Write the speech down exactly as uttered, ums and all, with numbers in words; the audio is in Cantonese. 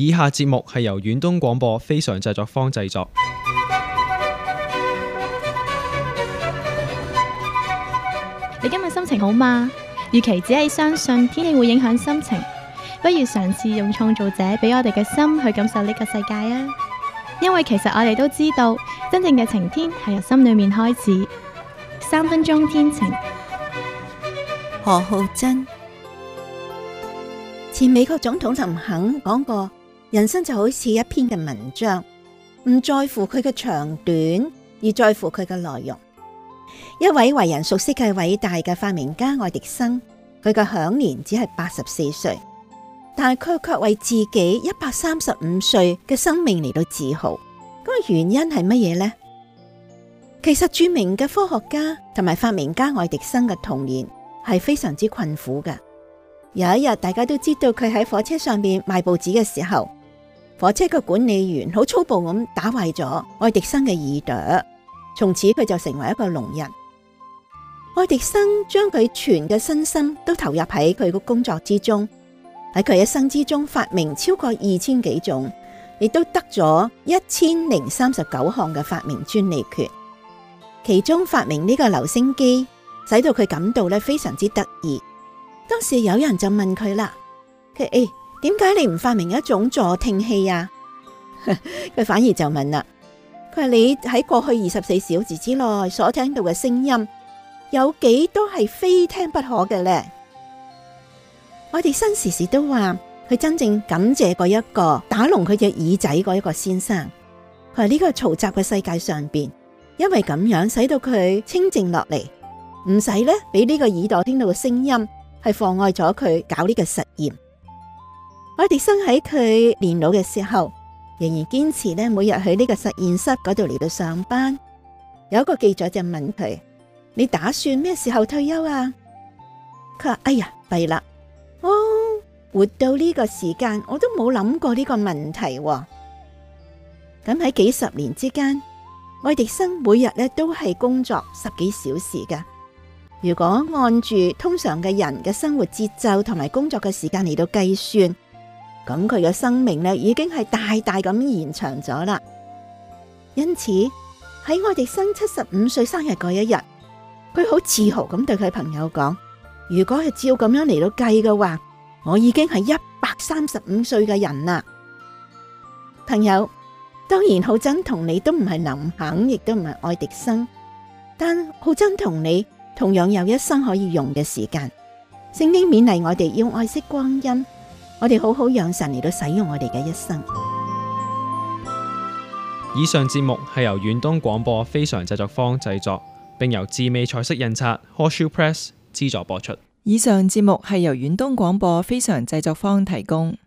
以下節目係由遠東廣播非常製作坊製作。 你今日心情好嗎？與其只係相信天氣會影響心情，不如嘗試用創造者俾我哋嘅心去感受呢個世界啊！因為其實我哋都知道，真正嘅晴天係由心裏面開始。三分鐘天晴。 何浩珍。前美國總統林肯講過，人生就好似一篇嘅文章，唔在乎佢嘅長短，而在乎佢嘅內容。一位為人熟悉嘅偉大嘅發明家愛迪生，佢嘅享年只係八十四歲，但係佢卻為自己一百三十五歲嘅生命嚟到自豪。咁個原因係乜嘢呢？其實著名嘅科學家同埋發明家愛迪生嘅童年係非常之困苦嘅。有一日，大家都知道佢喺火車上面賣報紙嘅時候，火車嘅管理員好粗暴咁打壞咗愛迪生嘅耳朵，從此佢就成為一個聾人。愛迪生將佢全嘅身心都投入喺佢嘅工作之中，喺佢一生之中發明超過二千幾種，亦都得咗一千零三十九項嘅發明專利權。其中發明呢個留聲機，使到佢感到咧非常之得意。當時有人就問佢啦，佢誒，點解你唔發明一種助聽器啊？佢反而就問啦，佢話你喺過去二十四小時之內所聽到嘅聲音，有幾多係非聽不可嘅呢？愛迪生時時都話佢真正感謝過一個打聾佢隻耳仔嗰一個先生。佢話呢個嘈雜嘅世界上邊，因為咁樣使到佢清靜落嚟，唔使咧俾呢個耳朵聽到嘅聲音係妨礙咗佢搞呢個實驗。愛迪生喺佢年老嘅時候，仍然堅持咧每日去呢個實驗室嗰度嚟到上班。有一個記者就問佢，你打算咩時候退休啊？佢話，哎呀，弊啦，哦，活到呢個時間，我都冇諗過呢個問題喎。咁喺幾十年之間，愛迪生每日咧都係工作十幾小時嘅。如果按住通常嘅人嘅生活節奏同埋工作嘅時間嚟到計算，咁佢嘅生命咧已經係大大咁延長咗啦。因此喺愛迪生七十五歲生日嗰一日，佢好自豪咁對佢朋友講，如果係照咁樣嚟到計嘅話，我已經係一百三十五歲嘅人啦。朋友，當然浩珍同你都唔係林肯，亦都唔係愛迪生，但浩珍同你同樣有一生可以用嘅時間。聖經勉勵我哋要愛惜光陰，我哋好好讓神嚟到使用我哋嘅一生。 以上節目係由遠東廣播非常製作坊製作，並由智美彩色印刷 Horseshoe Press 資助播出。 以上節目係由遠東廣播非常製作坊提供。